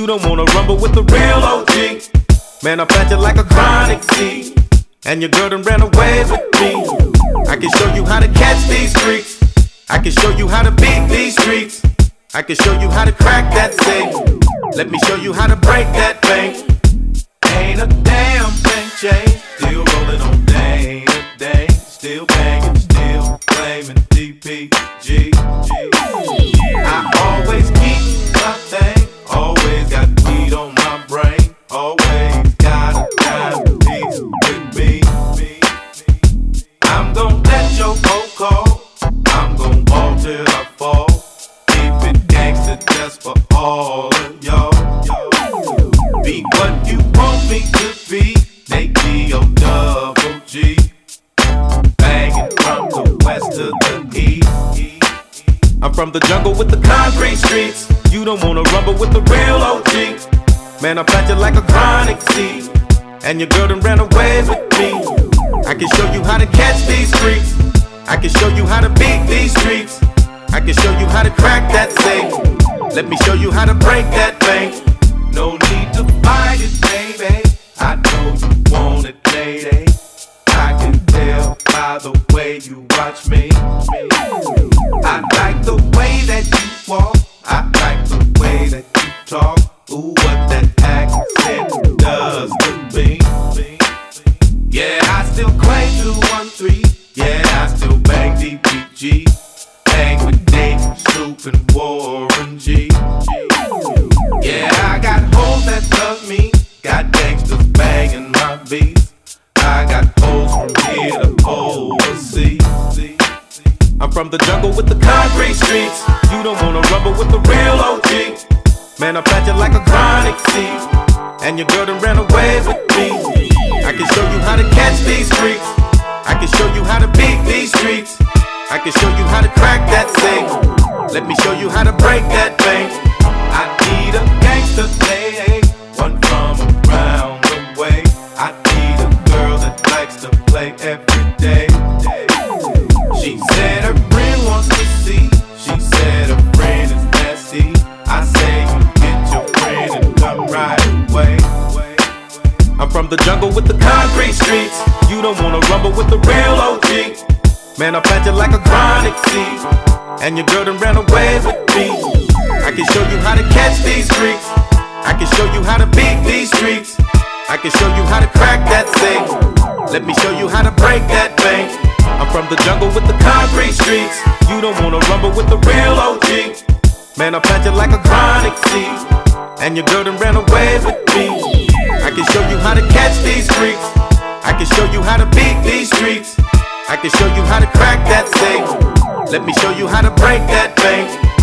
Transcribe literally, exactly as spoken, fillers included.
You don't wanna rumble with the real O G. Man, I plant you like a chronic seed, and your girl done ran away with me. I can show you how to catch these freaks. I can show you how to beat these streets. I can show you how to crack that safe. Let me show you how to break that bank. Ain't a damn thing changed. Still rolling on day to day. Still banging, still claiming D P G. I always keep my thing. Always got weed on my brain. Always got a dime piece with me. I'm gon' let your cold call. I'm gon' ball till I fall. Keep it gangsta just for all of y'all. Be what you want me to be. Nate D O double G. Banging from the west to the east. I'm from the jungle with the concrete streets. You don't wanna rumble with the real O G. Man, I plant you like a chronic seed, and your girl done ran away with me. I can show you how to catch these freaks. I can show you how to beat these streets. I can show you how to crack that safe. Let me show you how to break that bank. No need to fight it, baby. I know you want it, lady. I can tell by the way you watch me. I like the way that you walk. I like the way that you talk. Ooh, what that accent does to me. Yeah, I still claim two one three. Yeah, I still bang D P G. Bang with Dave, Snoop, and Warren G. Yeah, I got hoes that love me. Got gangsters banging my beats. I got hoes from here to overseas. I'm from the jungle with the concrete streets. You don't wanna rumble with the real O G. Man, I plant you like a chronic seed, and your girl done ran away with me. I can show you how to catch these freaks. I can show you how to beat these streets. I can show you how to crack that safe. Let me show you how to break that bank. I need a gangster lady, one from around the way. I need a girl that likes to play every day. She said her friend wants to see. She said her friend is nasty. I say you get your friend and come right away. I'm from the jungle with the concrete streets. You don't wanna rumble with the real O G. Man, I plant you like a chronic seed, and your girl done ran away with me. I can show you how to catch these freaks. I can show you how to beat these streets. I can show you how to crack that safe. Let me show you how to break that bank. I'm from the jungle with the concrete streets. You don't wanna rumble with the real O G. Man, I plant you like a chronic seed, and your girl done ran away with me. I can show you how to catch these freaks. I can show you how to beat these streets. I can show you how to crack that safe. Let me show you how to break that bank.